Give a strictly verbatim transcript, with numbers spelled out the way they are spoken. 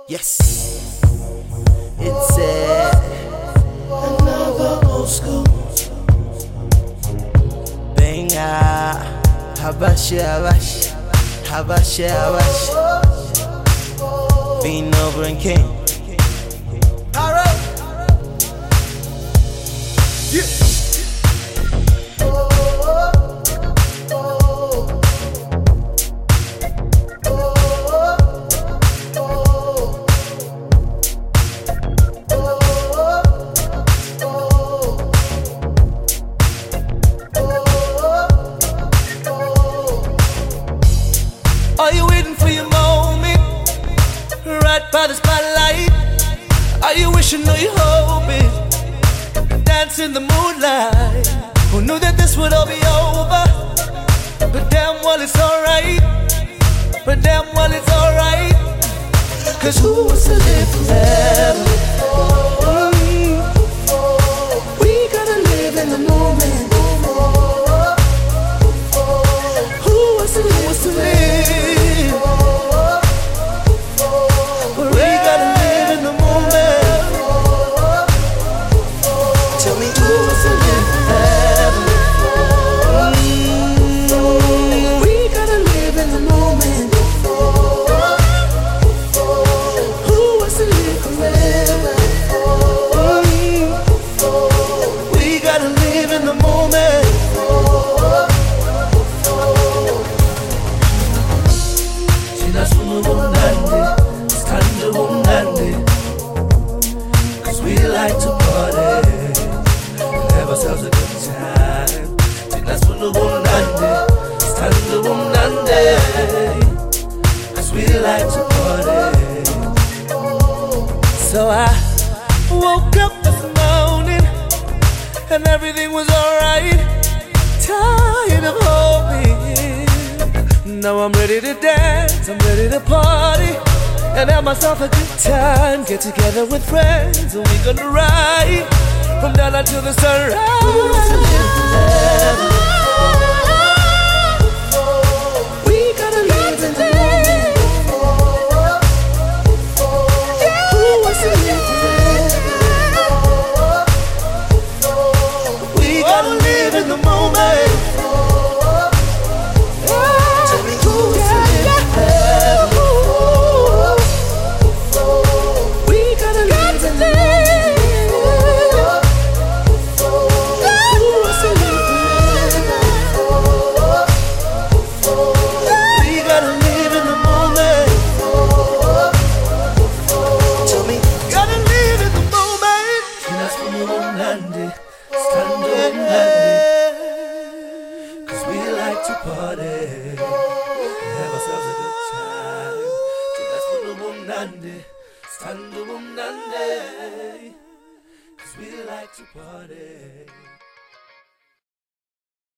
Yes, it's uh, another old school banger. Habashi, habashi, habashi, habashi. Being over and king. Alright. Yeah. Are you waiting for your moment, right by the spotlight? Are you wishing or you hoping, dance in the moonlight? Who knew that this would all be over? But damn well it's alright, but damn well it's alright. Cause who wants to live forever? Mm. We gotta live in the moment. Who wants to live, wants to live? Cause we like to party and have ourselves a good time. That's when the woman stand the woman. Cause we like to party. So I woke up this morning and everything was alright. Tired of hoping. Now I'm ready to dance, I'm ready to party and have myself a good time. Get together with friends and we gonna ride from down until the sunrise. Who wants to live forever? We gotta live in the moment. Who wants to live forever? We gotta live in the moment. Tell me who wants to live forever? Cause we like to party, have ourselves a good time. That's for the woman, stand the woman. Cause we like to party.